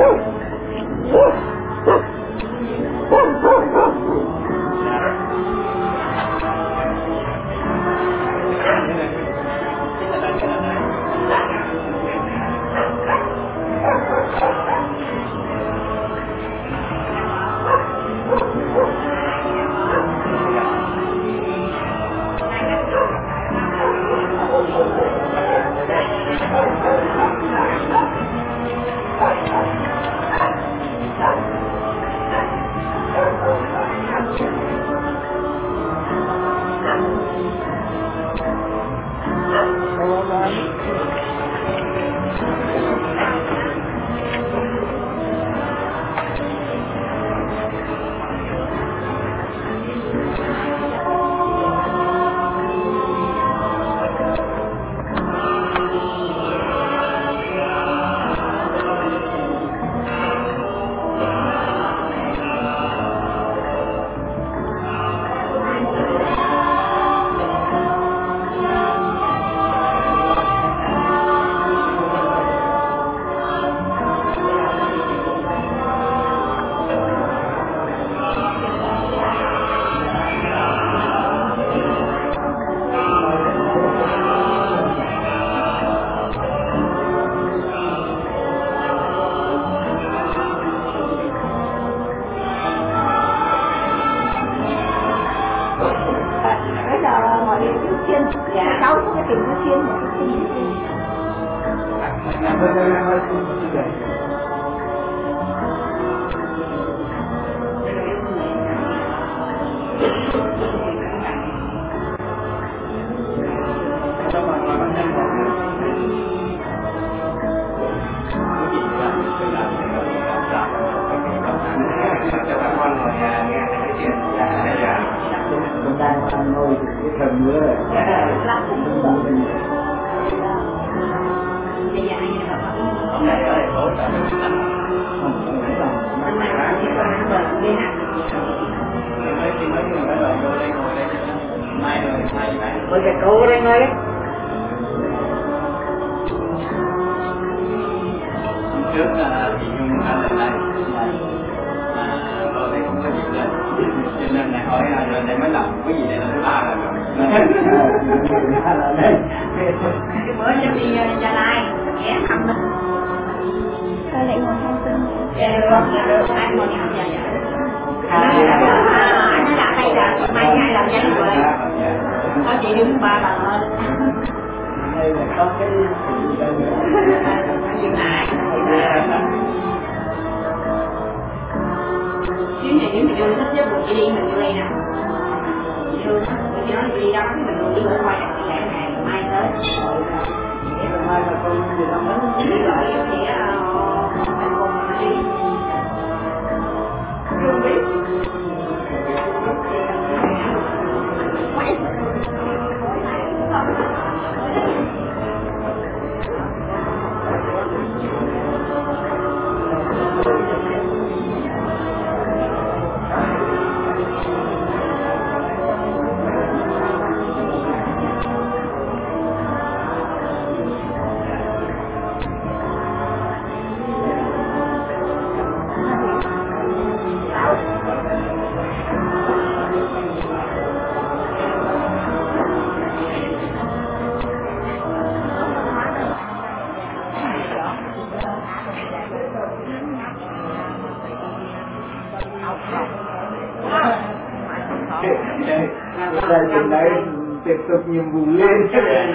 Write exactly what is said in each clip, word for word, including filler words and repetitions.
tiếp tục nhiệm vụ lên.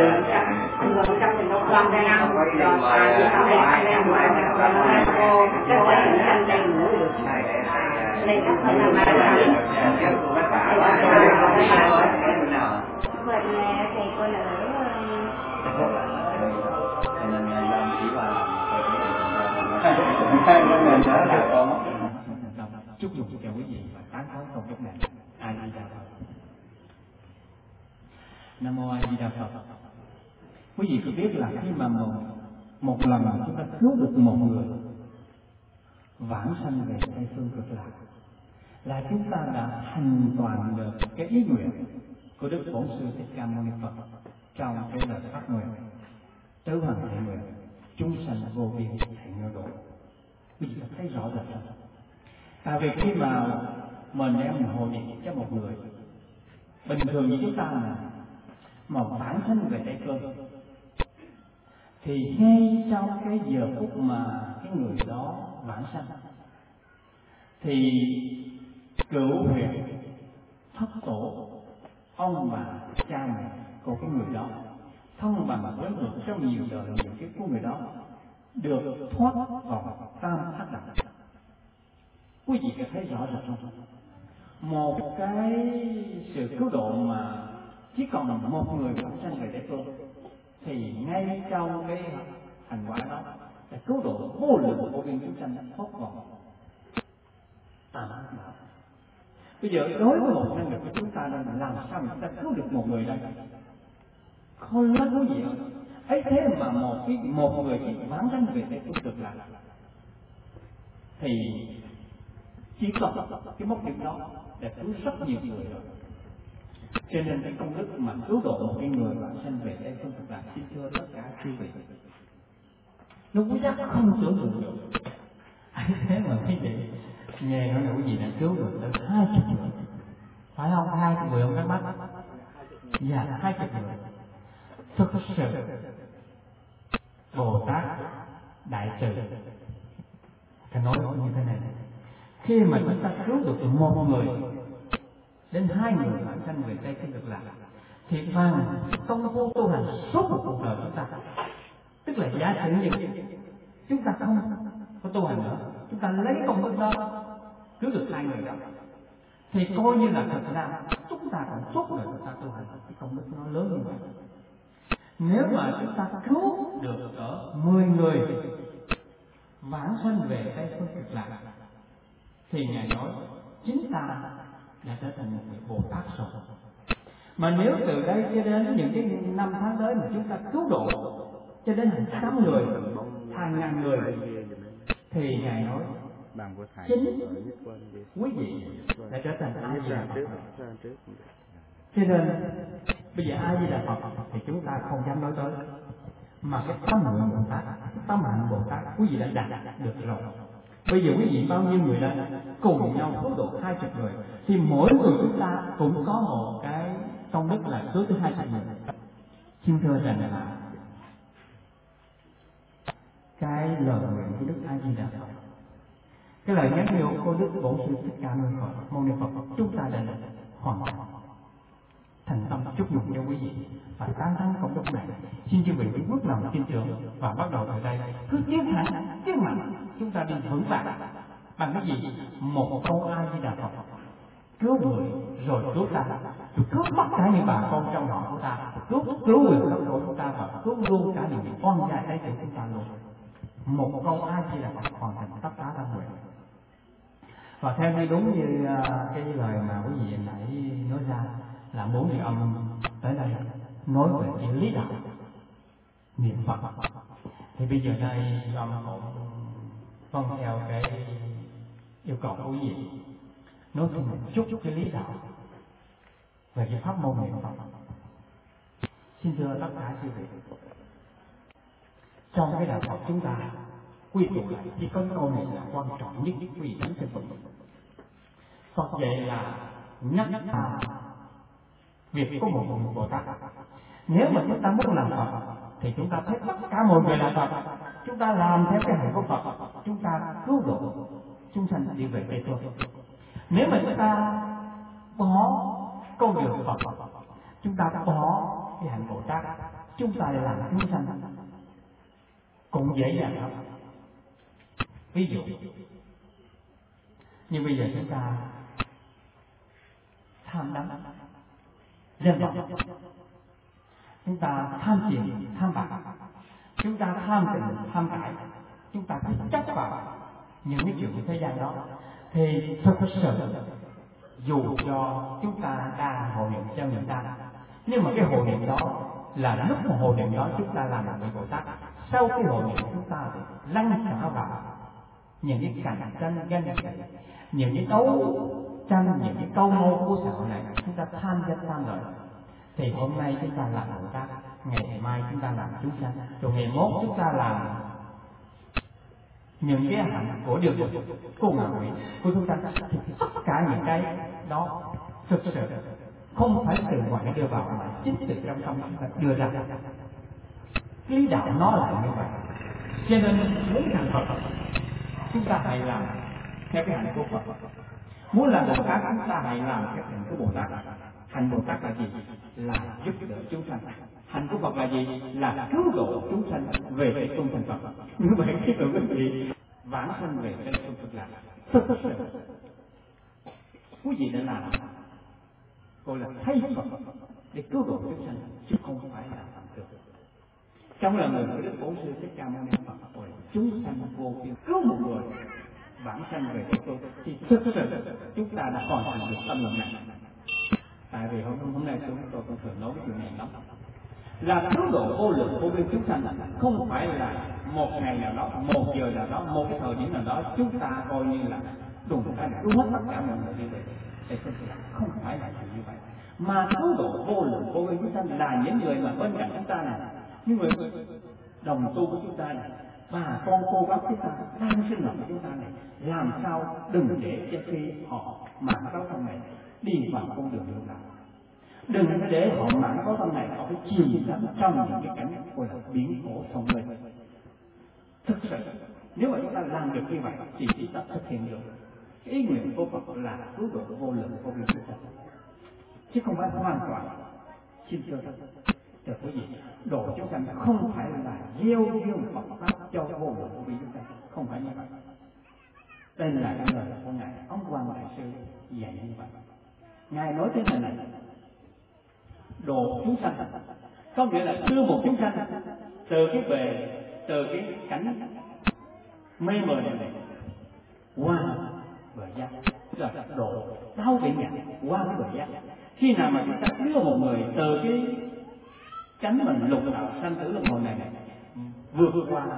Chúc mừng tất cả quý vị và tán thán công đức này. A Di Đà Phật. Nam mô A Di Đà Phật. Quý vị có biết là khi mà một, một lần mà chúng ta cứu được một người vãng sanh về Tây phương cực lạc, là chúng ta đã hành toàn được cái ý nguyện của Đức Bổn Sư Thích Ca Mâu Ni Phật trong cái lời phát nguyện: tứ hành thiện nguyện, chúng sanh vô biên thiện nguyện độ. Quý vị thấy rõ rệt không? Tại vì khi mà mình đem hồi niệm cho một người, bình thường như chúng ta là mà bản thân về Tây Phương, thì ngay trong cái giờ phút mà cái người đó vãng sanh, thì cửu huyền thất tổ, ông bà cha mẹ của cái người đó thông bằng với được trong nhiều đời nhiều kiếp của người đó được thoát vào tam thác đẳng. Quý vị có thấy rõ rệt không? Một cái sự cứu độ mà chỉ còn một người vãng sanh về Tây Phương, thì ngay trong cái hành quả đó là cứu độ vô lượng vô biên chúng sanh thoát vào tam thác đẳng. Bây giờ đối với một năng lực của chúng ta là làm sao mà chúng ta cứu được một người đây? Không lắm quý vị ơi. Ấy thế mà một cái một người chỉ vãng sanh về Tây Phương cực lạc, thì chỉ có cái mốc điểm đó để cứu rất nhiều người rồi. Cho nên cái công đức mà cứu độ một cái người vãng sanh về Tây Phương cực lạc, xin thưa tất cả quý vị, nó quý giá không tưởng tượng được. Ấy thế mà quý vị nghe nói là quý vị đã cứu được tới hai chục người, phải không? Hai chục người không các bác? Dạ, hai chục người. Thực sự Bồ Tát Đại Từ phải nói như thế này: khi mà chúng ta cứu được một người đến hai người vãng sanh về Tây Phương cực lạc, thì bằng công phu tu hành suốt một cuộc đời chúng ta, tức là giả sử như chúng ta không có tu hành nữa, chúng ta lấy công đức đó cứu được hai người đó, thì coi như là thật ra chúng ta còn suốt đời chúng ta tu hành, cái công đức nó lớn như vậy. Nếu mà chúng ta cứu được ở mười người vãng sanh về Tây Phương cực lạc, thì Ngài nói chính ta đã trở thành một vị Bồ Tát rồi. Mà nếu từ đây cho đến những cái năm tháng tới mà chúng ta cứu độ cho đến hàng trăm người, hàng ngàn người, thì Ngài nói chính quý vị đã trở thành A Di Đà Phật. Cho nên bây giờ A Di Đà Phật thì chúng ta không dám nói tới, mà cái tâm nguyện Bồ Tát, tâm hạnh Bồ Tát quý vị đã đạt được rồi. Bây giờ quý vị bao nhiêu người đây cùng nhau cứu độ hai chục người, thì mỗi người chúng ta cũng có một cái công đức là cứu tới hai chục người. Xin thưa rằng là cái lời nguyện của Đức A Di Đà Phật, cái lời nhắn nhủ của Đức Bổn Sư Thích Ca Mâu Ni Phật, chúng ta đã hoàn thành. Thành tâm chúc mừng cho quý vị và tán thán công đức này. Xin chư vị quý bước lòng tin tưởng và bắt đầu từ đây cứ tiến thẳng, tiến mạnh, chúng ta đi vững vàng bằng cái gì? Một câu A Di Đà Phật, cứu người rồi cứu ta, rồi cứu tất cả những bà con trong họ của ta, cứu cứu quyền đất của chúng ta và cứu luôn cả những oan gia đấy của chúng ta luôn. Một câu A Di Đà Phật hoàn thành tất cả tâm nguyện. Và theo như đúng như cái lời mà quý vị nãy nói ra, là bốn vị ông tới đây nói về cái lý đạo niệm Phật, thì bây giờ đây ông cũng vâng theo cái yêu cầu của quý vị nói thêm một chút chút cái lý đạo về cái pháp môn niệm Phật. Xin thưa tất cả quý vị, trong cái đạo Phật chúng ta quy tụ lại chỉ có câu này là quan trọng nhất, quý vị đánh cho Phật. Phật vậy là nhắc ta việc của một người Bồ Tát. Nếu mà chúng ta muốn làm Phật thì chúng ta thấy tất cả mọi người là Phật, chúng ta làm theo cái hành của Phật, chúng ta cứu độ chúng sanh đi về Tây Phương. Nếu mà chúng ta bỏ con đường Phật, chúng ta bỏ cái hành Bồ Tát, chúng ta lại làm chúng sanh cũng dễ dàng lắm. Ví dụ như bây giờ chúng ta tham đắm danh vọng, chúng ta tham tiền, tham bạc, chúng ta tham tình, tham cải, chúng ta cứ chấp vào những cái chuyện của thế gian đó, thì thực sự dù cho chúng ta đang hộ niệm cho người ta, nhưng mà cái hộ niệm đó là lúc mà hộ niệm đó chúng ta làm một vị Bồ Tát, sau cái hộ niệm chúng ta thì lăn xả vào những cái cạnh tranh ganh tị, những cái đấu tranh, những cái câu mâu của xã hội này, chúng ta tham danh tham lợi, thì hôm nay chúng ta làm Bồ Tát, ngày mai chúng ta làm chúng sanh, rồi ngày mốt chúng ta làm những cái hạnh của điều của ngạ quỷ của chúng ta, tất cả những cái đó thực sự không phải từ ngoài đưa vào mà chính từ trong tâm chúng ta đưa ra. Lý đạo nó là như vậy. Cho nên muốn thành Phật, chúng ta hãy làm theo cái hạnh của Phật. Muốn làm Bồ Tát, chúng ta hãy làm cái hạnh của Bồ Tát. Hạnh Bồ Tát là gì? Là giúp đỡ chúng sanh. Hạnh của Phật là gì? Là cứu độ chúng sanh về cái tu thành Phật. Như vậy cái tự quý vị vãng sanh về cái tu Phật là thực sự quý vị đã làm, gọi là thay Phật để cứu độ chúng sanh, chứ không phải là phạm tượng. Trong lời người của Đức Bổn Sư Thích Ca Mâu Ni Phật gọi chúng sanh vô biên, cứu một người vãng sanh về cái tu, thì thực sự chúng ta đã hoàn thành được tâm lòng này. Tại vì hôm hôm nay chúng tôi cũng thường nói cái chuyện này lắm, là cứu độ vô lượng vô biên chúng sanh không phải là một ngày nào đó, một giờ nào đó, một cái thời điểm nào đó chúng ta coi như là đùng cái cứu hết tất cả mọi người đi về. Đây không phải là như vậy, mà cứu độ vô lượng vô biên chúng sanh là những người mà bên cạnh chúng ta này, những người đồng tu của chúng ta này, bà con cô bác chúng ta đang sinh hoạt của chúng ta này, làm sao đừng để cho khi họ mạng có thân này đi vào con đường lương đạo. Đừng để họ mạng có thân này họ phải chìm đắm trong những cái cảnh gọi là biển khổ sông bể. Thực sự nếu mà chúng ta làm được như vậy thì chúng ta thực hiện được cái ý nguyện của Phật là cứu độ vô lượng vô biên chúng sanh, chứ không phải hoàn toàn xin thưa thưa quý vị, độ chúng sanh không phải là gieo duyên Phật pháp cho vô lượng vô biên chúng sanh, không phải như vậy. Đây là cái lời của ngài Ấn Quang Đại Sư dạy như vậy. Ngài nói thế này này, độ chúng sanh có nghĩa là đưa một chúng sanh từ cái bề, từ cái cảnh mê mờ này qua bờ giác, là độ đau bị nhặt qua cái bờ giác. Khi nào mà chúng ta đưa một người từ cái cánh mình lục đạo sanh tử luân hồi này này vượt qua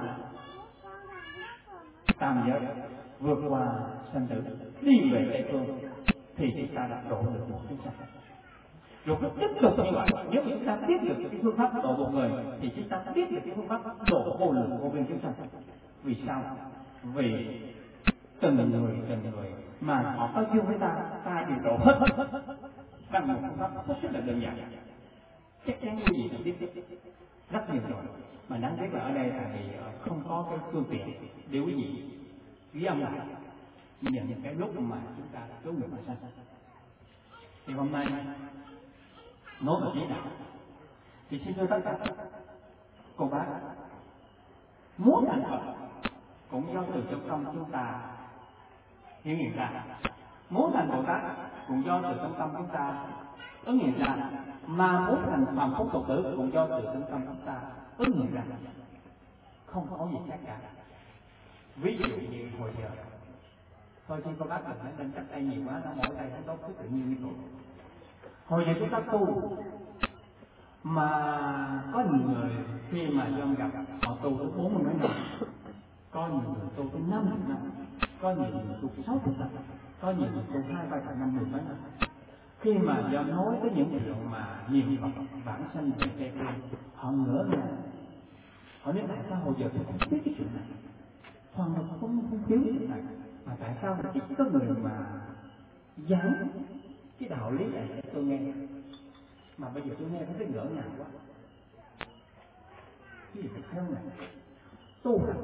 tam giới, vượt qua sanh tử đi về Tây phương, thì chúng ta đã độ được một chúng sanh. Rồi cứ tiếp tục như vậy, nếu chúng ta tiếp được cái phương pháp độ một người thì chúng ta tiếp được cái phương pháp độ vô lượng vô biên chúng sanh. Vì sao? Vì từng người từng người mà họ có duyên với ta, ta đều độ hết bằng một phương pháp rất là đơn giản. Chắc chắn cái gì cũng biết rất nhiều rồi, mà đáng tiếc là ở đây tại vì không có cái phương tiện để quý vị ghi âm lại những những cái lúc mà chúng ta cứu người mà sanh. Thì hôm nay nói về trí đạo thì xin thưa tất cả cô bác, muốn thành Phật cũng do từ trong tâm chúng ta hiểu nghiệm ra, muốn thành Bồ Tát cũng do từ trong tâm chúng ta ứng nghiệm ra, mà muốn thành phàm phu tục tử cũng do từ trong tâm chúng ta ứng nghiệm ra, không có gì khác cả. Ví dụ như hồi giờ thôi xin cô bác đừng nói lên cách tay nhiều quá, nó mỗi tay nó tốt cứ tự nhiên như vậy. Hồi giờ chúng ta tu mà có nhiều người khi mà dông gặp họ tu tới bốn mươi mấy năm, có nhiều người tu tới năm mươi năm, có nhiều người tu sáu mươi năm, có nhiều người tu hai ba chục năm mười mấy năm. Khi mà do nói tới những chuyện mà nhiều Phật vãng sanh về Tây phương, họ ngỡ ngàng, họ nói tại sao hồi giờ tôi không biết cái chuyện này, hoàn toàn không không hiểu cái chuyện này, mà tại sao là ít có người mà giảng cái đạo lý này để tôi nghe, mà bây giờ tôi nghe thấy ngỡ ngàng quá. Cái gì phải theo này tu hành,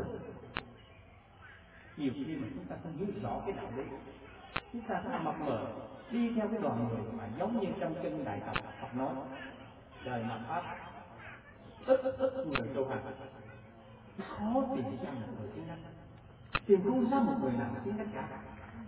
nhiều khi mà chúng ta không hiểu rõ cái đạo lý, chúng ta phải mập mờ đi theo cái đoàn người mà giống như trong kinh Đại Tập Phật nói đời mặt pháp ít ít ít người tu hành, khó tìm ra một người tiến đắc, tìm không ra một người nào tiến đắc cả.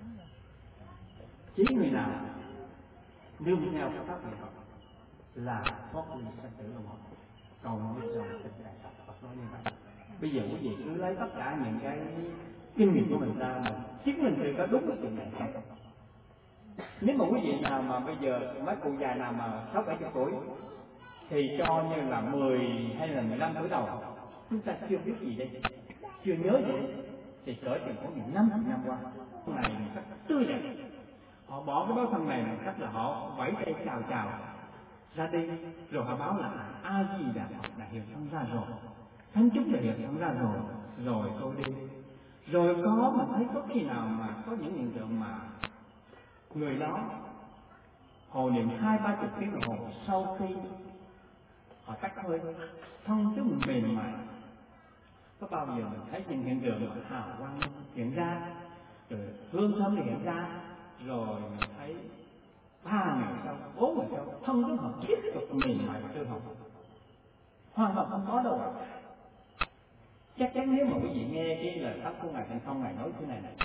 Chỉ người nào nương theo cái pháp này là thoát ly sanh tử luân hồi. Còn nói trong kinh Đại Tập Phật nói như vậy. Bây giờ quý vị cứ lấy tất cả những cái kinh nghiệm của mình ra mà chứng minh sự có đúng cái chuyện này không? Nếu mà quý vị nào mà bây giờ mấy cụ già nào mà sáu bảy chục tuổi thì cho như là mười hay là mười lăm tuổi đầu, chúng ta chưa biết gì đây, chưa nhớ gì đấy, thì cỡ chừng có những năm năm qua này một cách tươi đẹp, họ bỏ cái báo thân này một cách là họ vẫy tay chào chào ra đi, rồi họ báo là A Di Đà Phật đã hiện thân ra rồi, thánh chúng đã hiện thân ra rồi, rồi tôi đi. Rồi có mà thấy có khi nào mà có những hiện tượng mà người đó hồi niệm hai ba chục tiếng đồng hồ sau khi họ tắt hơi, thân chúng mềm mại. Có bao giờ mình thấy những hiện tượng mà hào quang hiện ra, rồi hương thơm hiện ra, rồi mình thấy ba ngày sau, bốn ngày sau, thân chúng họ tiếp tục mềm mại và tươi hồng? Hoàn toàn không có đâu. Chắc chắn nếu mà quý vị nghe cái lời pháp của Ngài Thành Phong, Ngài nói thế này này: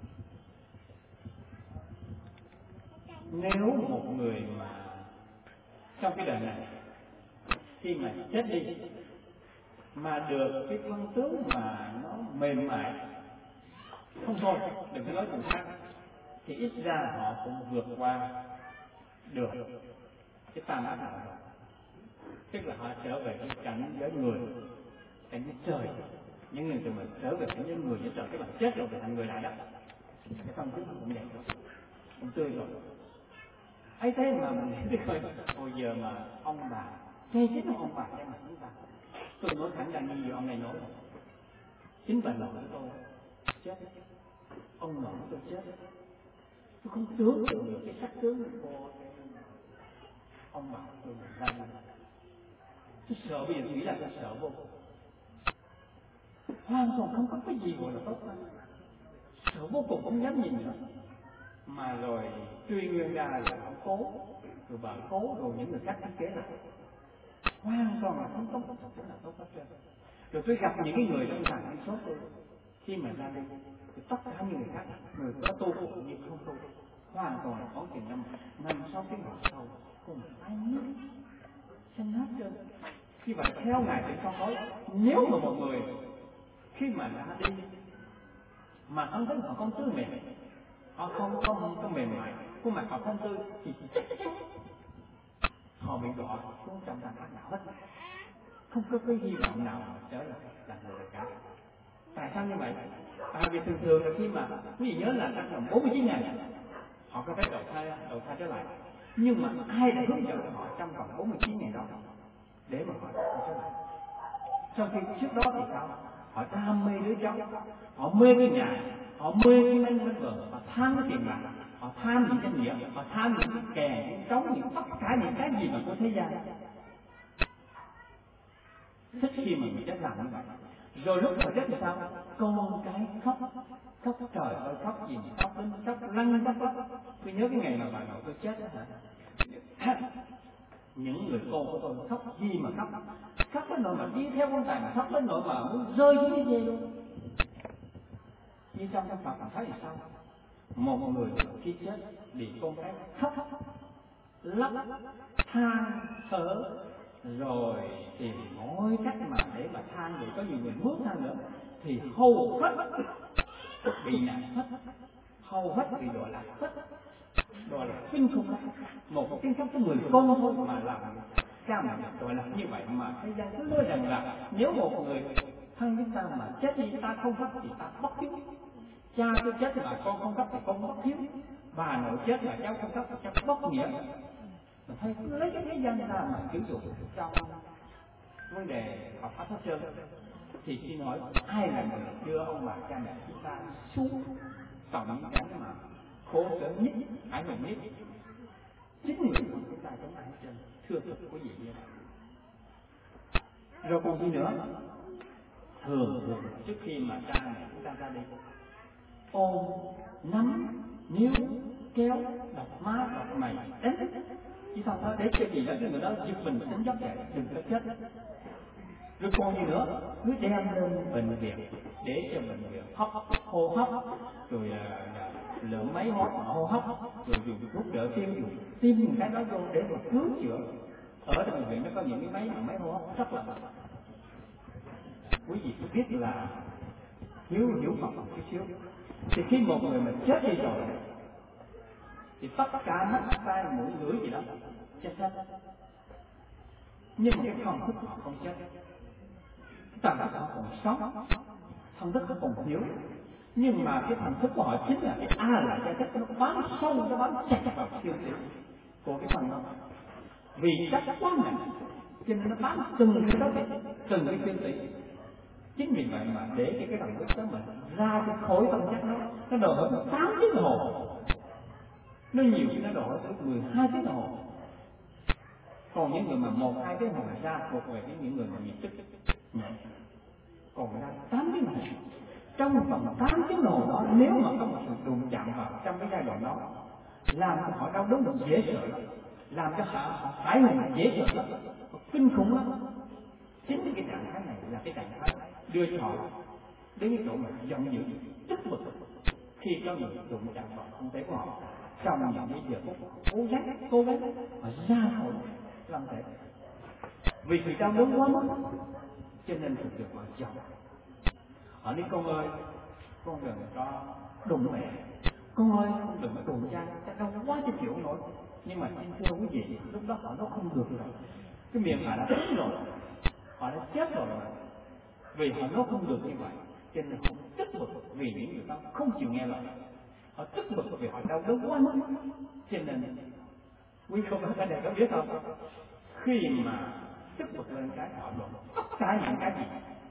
nếu một người mà trong cái đời này khi mà chết đi mà được cái thân tướng mà nó mềm mại, không thôi, đừng có nói chuyện khác, thì ít ra họ cũng vượt qua được cái tam ác nào rồi. Tức là họ trở về cái cảnh giới người, cảnh giới trời. Những người từ mình trở về cảnh giới người với trời, cái bản chết rồi về thành người lại đó. Cái tâm thức cũng đẹp rồi, cũng tươi rồi. ấy thế mà mình nghĩ coi, hồi giờ mà ông bà ngay chính ông bà cha mẹ chúng ta, tôi nói thẳng ra như ông này nói, chính bà nội tôi chết, ông nội tôi chết, tôi không tưởng tượng được cái sắc tướng của ông bà tôi ra đi. Tôi sợ, bây giờ tôi nghĩ là tôi sợ vô cùng, hoàn toàn không có cái gì gọi là tốt hơn, sợ vô cùng, không dám nhìn nữa. Mà rồi truy nguyên ra là ông cố, rồi bà cố, rồi những người khác thiết kế lại, hoàn toàn là không tốt, không tốt là tốt hết trơn. Rồi tôi gặp những cái người trong hàng trong số tôi, khi mà ra đi, thì tất cả những người khác, người có tu nhưng không tu, hoàn toàn là có chừng năm năm sáu tiếng hồ sau cùng ai nước xanh hết trơn. Khi vậy theo Ngài thì con nói, nếu mà một người khi mà ra đi mà thân thức họ không tươi mềm, họ không không không mềm mại, khuôn mặt họ không tươi, thì họ bị đọa xuống trong tàn ác nào hết, không có cái hy vọng nào mà trở lại là người cả. Tại sao như vậy? Tại vì thường thường là khi mà quý vị nhớ là trong vòng bốn mươi chín ngày họ có thể đầu thai đầu thai trở lại, nhưng mà ai đã hướng dẫn họ trong vòng bốn mươi chín ngày đó để mà họ trở lại? Sau khi trước đó thì sao? Họ đam mê đứa cháu, họ mê cái nhà, họ mê cái nanh bên vợ, họ tham cái tiền bạc, họ tham những danh nghĩa, họ tham những cái kè, những trống, những tất cả những cái gì mà của thế gian. Thích khi mà mình chết làm như vậy. Rồi lúc mà chết thì sao? Con cái khóc, khóc trời ơi, khóc gì, khóc đến khóc lăn khóc lóc. Tôi nhớ cái ngày mà bà nội tôi chết đó hả? Những người con của tôi khóc gì mà khóc, khóc đến nỗi mà đi theo con tài mà khóc đến nỗi mà muốn rơi xuống cái dây luôn. Như trong trong Phật thấy thì sao? Một người khi chết bị con cái khóc lóc than thở, rồi tìm mọi cách mà để mà than, để có nhiều người muốn than nữa, thì hầu hết bị nạn hết, hầu hết bị đọa lạc hết, đọa lạc kinh khủng lắm. Một cái tiếng khóc của người con thôi mà làm cha mẹ đọa lạc như vậy, mà thế gian cứ nói rằng là nếu một người thân chúng ta mà chết đi ta không khóc thì ta bất hiếu, cha tôi chết thì bà con không khóc thì con bất hiếu, bà nội chết là cháu không khóc thì cháu bất nghĩa. Mình thấy lấy cái thế gian ra mà sử dụng trong vấn đề học pháp hết trơn, thì xin hỏi ai là người đưa ông bà cha mẹ chúng ta xuống tổng cảnh mà khổ sở nhất, ái hùng nhất? Chính người của chúng ta chống ai hết trơn, thưa thật quý vị như vậy. Rồi còn gì nữa? Thường thường trước khi mà cha mẹ chúng ta ra đi, ôm nắm níu kéo đập má đập mày đánh, chỉ sao thôi để cho gì đó cái người đó giật mình tỉnh giấc dậy, đừng có chết. Rồi còn gì nữa? Cứ đem lên bệnh viện để cho bệnh viện hấp hô hấp, rồi lựa máy hô hô hấp, rồi dùng thuốc đỡ tim, dùng tiêm những cái đó vô để mà cứu chữa. Ở trong bệnh viện nó có những cái máy máy hô hấp rất là mạnh. Quý vị biết là hiếu hiểu Phật một chút xíu, thì khi một người mình chết đi rồi thì tất cả mắt tai mũi lưỡi gì đó chết hết, nhưng mà cái thần thức họ không chết, tầm họ còn sống, thần thức họ còn thiếu, nhưng mà cái thần thức của họ chính là cái a là cái chất nó bám sâu, nó bám chặt vào xương tủy của cái phần đó, vì chất quá nặng cho nên nó bám từng cái đó, từng cái xương tủy. Chính vì vậy mà để cho cái đồng đức đó mình ra cái khối tâm chất đó, nó đòi hỏi tới tám tiếng đồng hồ, nó nhiều khi nó đòi hỏi tới mười hai tiếng đồng hồ. Còn những người mà một hai tiếng đồng hồ ra thuộc về cái những người mà nhiệt tức nhẹ, còn ra tám tiếng đồng hồ. Trong vòng tám tiếng đồng hồ đó, nếu mà có một sự đụng chạm vào trong cái giai đoạn đó, làm cho họ đau đớn dễ sợ, làm cho họ, họ phải hùng dễ sợ, kinh khủng lắm. Chính cái trạng thái này là cái trạng thái đưa họ đến cái chỗ mà giận dữ, tức bực khi có người đụng chạm vào thân thể của họ. Trong những cái giờ phút cố gắng, cố gắng họ ra khỏi lâm thể, vì sự đau đớn quá mức, cho nên thực sự họ giận. Họ nói con ơi, con đừng có đụng mẹ, con ơi con đừng có đụng cha, cha đau quá cho chịu nổi. Nhưng mà xin thưa quý vị, lúc đó họ nó không được rồi, cái miệng họ đã chết rồi, họ đã chết rồi mà. Vì họ nói không được như vậy, cho nên họ tức bực vì những người đó không chịu nghe lời. Họ tức bực vì họ đau đớn quá mức, cho nên quý không các bạn có biết không, khi mà tức bực lên cái họ đổ tất cả những cái gì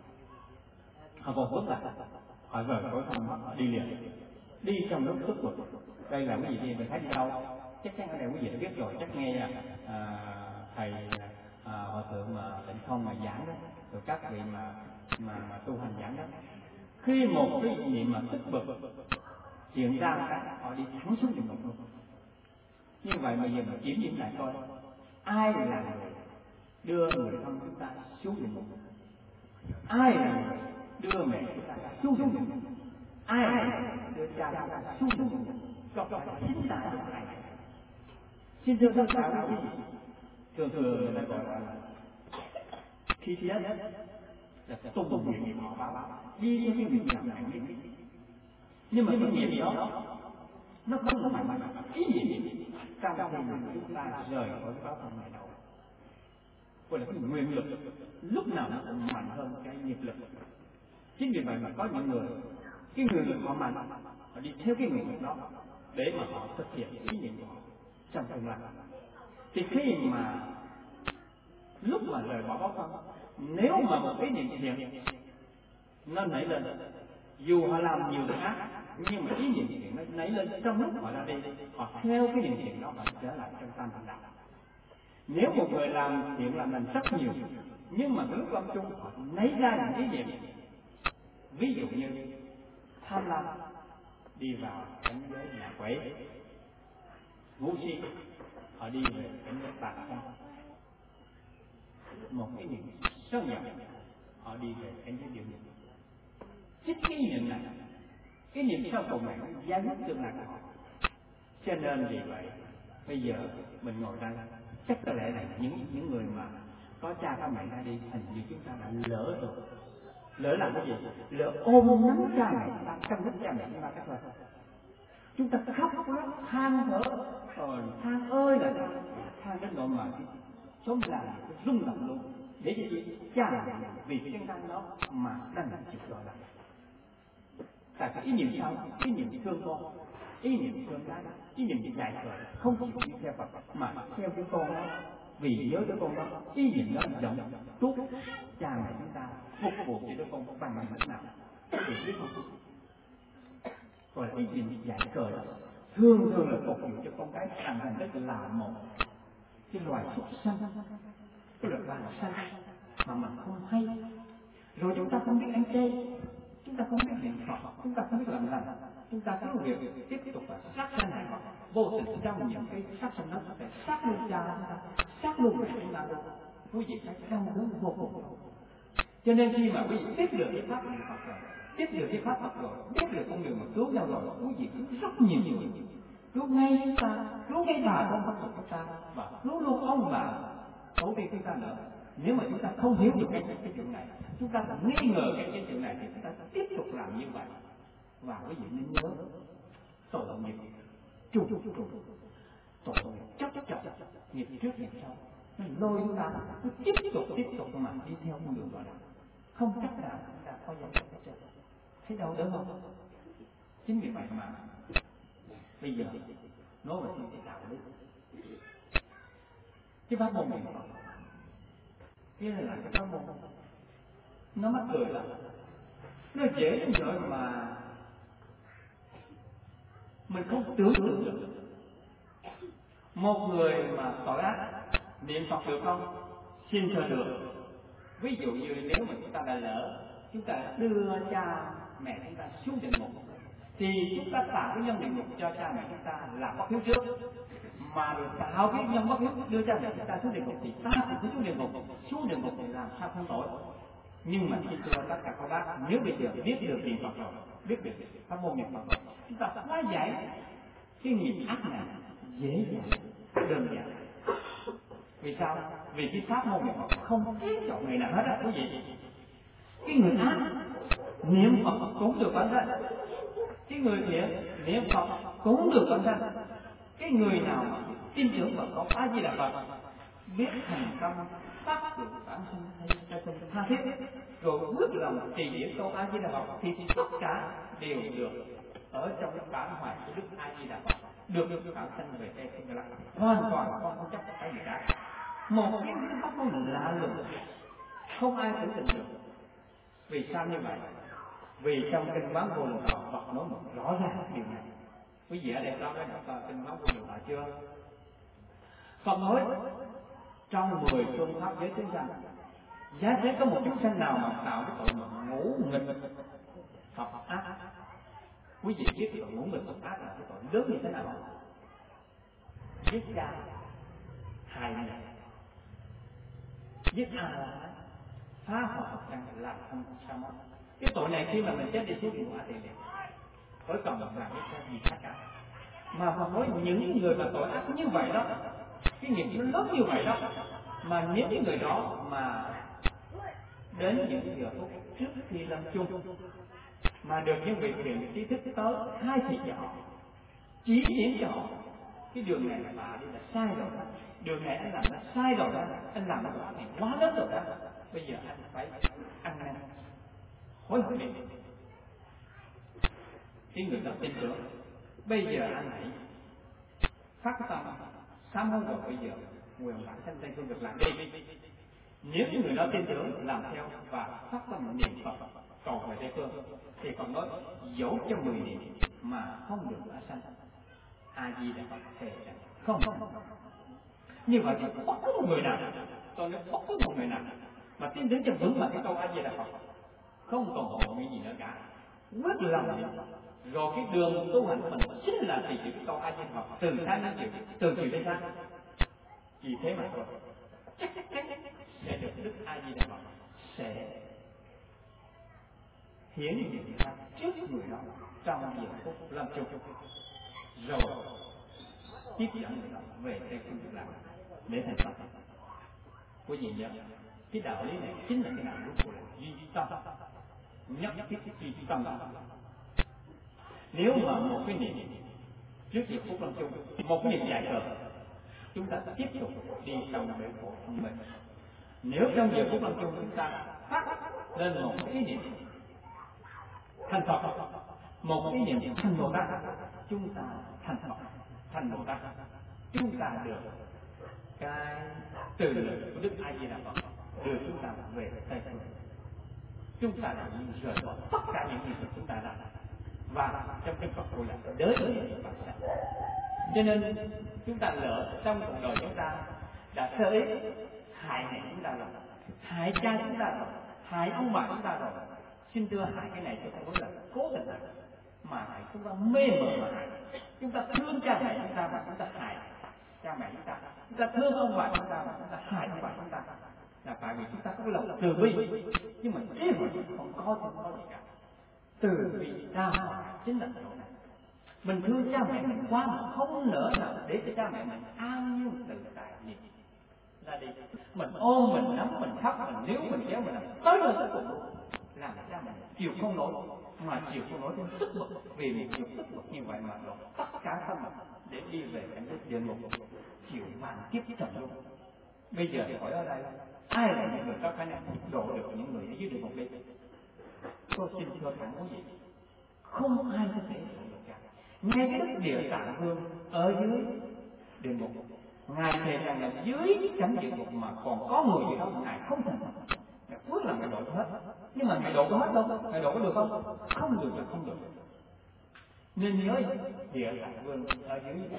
họ còn vứt lại, họ rời khỏi phòng họ đi liền, đi trong lúc tức bực. Đây là cái gì đi mình thấy đi đâu, chắc chắn ở đây quý vị đã biết rồi, chắc nghe à, thầy à, hòa thượng mà Tịnh Không mà giảng đó, rồi các vị mà mà, mà tu hành giảng đó, khi một cái niệm mà tức bực hiện ra cái họ đi thẳng xuống địa ngục luôn. Như vậy bây giờ mình kiểm nghiệm lại coi, ai là người đưa người thân chúng ta xuống địa ngục? Ai là người đưa mẹ chúng ta xuống địa ngục? Ai là người đưa cha chúng ta xuống địa ngục? Có phải chính ta là ai? Xin thưa tất cả quý vị, thường thường người ta gọi là khi chết là tung một nghiệp họ báo báo đi theo cái việc làm nặng nhất. Nhưng mà cái nghiệp đó nó không có mạnh mạnh ý gì trong khi mà chúng ta rời khỏi cái báo thân này đâu, gọi là cái nguyện lực lúc nào nó cũng mạnh hơn cái nghiệp lực. Chính vì vậy mà có những người cái nguyện lực họ mạnh, họ đi theo cái nguyện lực đó để mà họ thực hiện ý niệm của họ trong tương lai. Thì khi mà lúc mà rời bỏ báo thân, nếu mà một ý niệm thiện nó nảy lên, dù họ làm nhiều việc ác, nhưng mà ý niệm thiện nó nảy lên trong lúc họ ra đi, họ theo cái niệm thiện đó họ trở lại trong tam thành đạo. Nếu một người làm thiện làm lành rất nhiều, nhưng mà lúc lâm chung họ nảy ra những ý niệm, ví dụ như tham lam, đi vào cảnh giới nhà quỷ, ngu si, họ đi về cảnh giới tà ác, một cái niệm rất nhỏ, họ đi về cảnh giới địa ngục. Chính cái niệm này, cái niệm sau cùng này giải quyết tương lai của họ. Cho nên vì vậy bây giờ mình ngồi đây, chắc có lẽ là những những người mà có cha có mẹ ra đi, hình như chúng ta đã lỡ rồi. Lỡ làm cái gì? Lỡ ôm nắm cha mẹ chúng ta, trong lúc cha mẹ chúng ta cắt rồi. Chúng ta khóc lóc than thở, rồi than ơi là than, than đến nỗi mà sống làm rung động luôn. Để cho chị cha mẹ vì cái chân thân đó mà đang chịu đòi lại. Tại cái ý niệm sao? Ý niệm thương con, ý niệm thương gái, ý niệm dạy rồi không chịu đi theo Phật mà theo cái con đó, vì nhớ đứa con đó, ý niệm đó rộng tốt cha mẹ chúng ta phục vụ cho đứa con bằng bằng cách nào thì biết không? Rồi ý niệm dạy cờ đó thường thường là phục vụ cho con cái thành thành rất là một cái loài súc sanh, cái loài loài sanh mà mình không hay. Rồi chúng ta không biết ăn chay, chúng ta không biết niệm Phật, chúng ta không biết làm lành, chúng ta cứ việc tiếp tục là sát sanh này, vô tình trong những cái sát sanh đó phải sát luôn cha chúng ta, sát luôn mẹ chúng ta luôn. Quý vị phải đau đớn vô cùng. Cho nên khi mà quý vị tiếp được cái pháp niệm Phật rồi, tiếp được cái pháp Phật rồi, tiếp được con đường mà cứu nhau rồi, quý vị cứu rất nhiều nhiều, cứu ngay chúng ta, cứu ngay bà con Phật của chúng ta, và cứu luôn ông bà tổ tiên chúng ta nữa. Nếu mà chúng ta không hiểu được cái, cái chuyện này, chúng ta nghi ngờ cái, cái chuyện này thì chúng ta tiếp tục làm như vậy. Và quý vị nên nhớ, tội nghiệp trù trù trù, tội nghiệp chấp chấp nghiệp trước nghiệp sau, nó lôi chúng ta cứ tiếp tục tiếp tục mà đi theo con đường đó, không cách nào chúng ta có giải quyết hết. Thấy đâu đỡ không? Chính vì vậy mà bây giờ nói về cái đạo đức, cái pháp môn này, cái này là cái pháp môn nó mắc cười lắm, nó dễ đến nỗi mà mình không tưởng tượng được. Một người mà tội ác niệm Phật được không? Xin thưa được. Ví dụ như nếu mà chúng ta đã lỡ, chúng ta đưa cha mẹ chúng ta xuống địa ngục, thì chúng ta tạo cái nhân địa ngục cho cha mẹ chúng ta là bất hiếu trước, mà được tạo cái nhân bất hiếu đưa cha mẹ chúng ta xuống địa ngục thì ta cũng phải xuống địa ngục. Xuống địa ngục thì làm sao không tội. Nhưng mà khi thưa tất cả các bác, nếu bây giờ biết được niệm Phật rồi, biết được pháp môn niệm Phật rồi, chúng ta hóa giải cái nghiệp ác này dễ dàng, đơn giản. Vì sao? Vì cái pháp môn niệm Phật không ép chọn người nào hết á quý vị. Cái người ác niệm Phật cũng được bản thân, cái người thiện niệm Phật cũng được bản thân. Cái người nào mà tin tưởng vào có A Di Đà Phật, biết thành tâm tác dụng bản thân hay thân tha thiết, rồi bước lòng trì điển câu A Di Đà Phật, thì tất cả đều được ở trong cái bản hoài của Đức A Di Đà Phật, được được bản thân về đây sinh lạc, hoàn toàn không có chấp cái gì cả. Một cái pháp môn lạ lùng, không ai tưởng tượng được. Vì sao như vậy? Vì trong kinh Bán Vô Lượng Thọ Phật nói một rõ ràng điều này. Quý vị ở đây có cái đọc kinh Bán Vô Lượng Thọ chưa? Phật nói trong mười phương pháp giới chúng sanh, giá thế có một chúng sanh nào mà tạo cái tội ngũ nghịch Phật ác. Quý vị biết cái tội ngũ nghịch Phật ác là cái tội lớn như thế nào không? Giết cha, hại mẹ, giết A La Hán, phá hoại Phật căn, làm không sao mất. Cái tội này khi mà mình chết đi xuống địa ngục thì liền khỏi cần làm cái gì cả. Mà Phật nói những người mà tội ác như vậy đó, cái nghiệp nó lớn như vậy đó, mà nếu những người đó mà đến những giờ phút trước khi lâm chung mà được những vị thiện trí thức tới khai thị cho họ, chỉ điểm cho họ cái đường này là bà đi là sai rồi đó, đường này anh làm là sai rồi đó, anh làm nó này quá lớn rồi đó, bây giờ anh phải ăn năn hối hận đi. Cái người ta tin tưởng, bây giờ anh hãy phát tâm sám hối rồi, bây giờ nguyện bản thân đây không được làm đi. Nếu những người đó tin tưởng làm theo và phát tâm niệm Phật cầu về Tây phương, thì còn nói dẫu cho mười niệm mà không được ở sanh, A Di Đà Phật thề rằng không. Như vậy thì bất cứ một người nào, tôi nói bất cứ một người nào mà tin tưởng cho vững vào cái câu A Di Đà Phật, không còn hồ nghĩ gì nữa cả, quyết lòng rồi cái đường tu hành của mình chính là trì cái câu A Di Đà Phật từ sáng đến chiều, từ chiều đến sáng. Vì thế mà thôi, chắc chắn sẽ được Đức A Di Đà Phật sẽ hiển hiện ra trước người đó trong giờ phút lâm chung, rồi tiếp dẫn người đó về Tây phương Cực Lạc để thành Phật. Quý vị nhớ, cái đạo lý này chính là cái đạo lý của duy tâm, nhất thiết duy tâm. Nếu mà một cái niệm trước giờ phút lâm chung, một cái niệm dài rồi, chúng ta tiếp tục đi trong bể khổ thông minh. Nếu trong giờ phút lâm chung chúng ta phát lên một cái niệm thành Phật, một cái niệm thành Bồ Tát, chúng ta thành Phật, thành Bồ Tát, chúng ta được cái từ lực của Đức A Di Đà Phật đưa chúng ta về Tây phương. Chúng ta đã rời bỏ tất cả những gì chúng ta làm, và trong kinh Phật gọi là đới với Phật sanh. Cho nên chúng ta lỡ trong cuộc đời chúng ta đã sơ ý hại mẹ chúng ta rồi, hại cha chúng ta rồi, hại ông bà chúng ta rồi. Xin thưa, hại cái này chúng ta là cố tình hại, mà hại chúng ta mê mờ mà hại. Chúng ta thương cha mẹ chúng ta mà chúng ta hại cha mẹ chúng ta, chúng ta thương ông bà chúng ta mà chúng ta hại ông bà chúng ta, là tại vì chúng ta có lòng từ bi, nhưng mà thế mà không có không có gì cả. Từ bi ta chính là chỗ này. Mình thương cha mẹ mình quá mà không nỡ nào để cho cha mẹ mình an nhiên tự tại gì ra đi. Mình ôm mình nắm mình khóc mình níu mình kéo mình làm tới nơi tới cùng, làm cha mẹ chịu không nổi, mà chịu không nổi thêm sức bực, vì mình chịu sức bực như vậy mà đổ tất cả thân mình để đi về cảnh giới địa ngục, chịu vạn kiếp trần luôn. Bây giờ thì hỏi ở đây ai là những người có khả năng độ được những người ở dưới địa ngục đi? Tôi xin thưa thẳng quý vị, không ai có thể độ được cả. Ngay cái đức Địa Tạng Vương ở dưới địa ngục, ngài thề rằng là dưới cảnh địa ngục mà còn có người gì đó ngài không thành, ngài quyết là ngài độ hết. Nhưng mà Ngài độ có hết không? Ngài độ có được không? Không được là không được. Nên nhớ địa tạng vương ở dưới